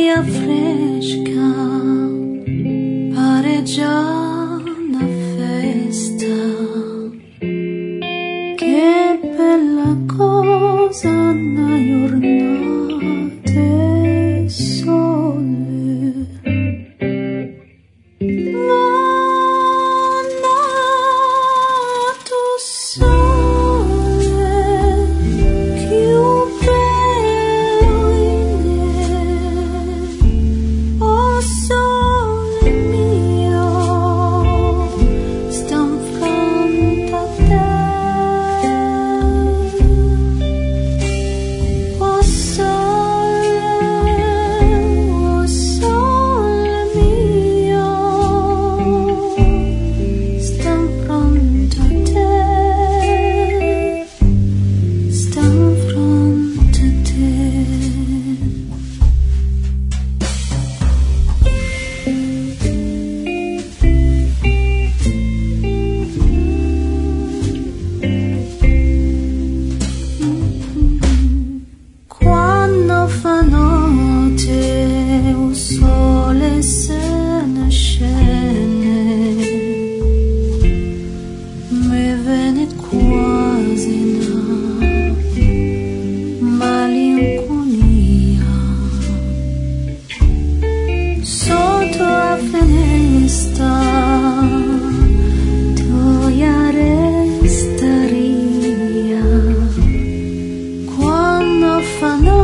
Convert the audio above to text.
aria fresca, pare già una festa. Che bella cosa una giornata e sole. Mannato sole, più bello. Oh sole mio, sto in fronte a te. Oh sole mio, sto in fronte a te, sto in fronte a te. Quando fa notte il sole se ne scende, mi viene quasi una malinconia. Sotto la finestra tua resteria. Quando fa notte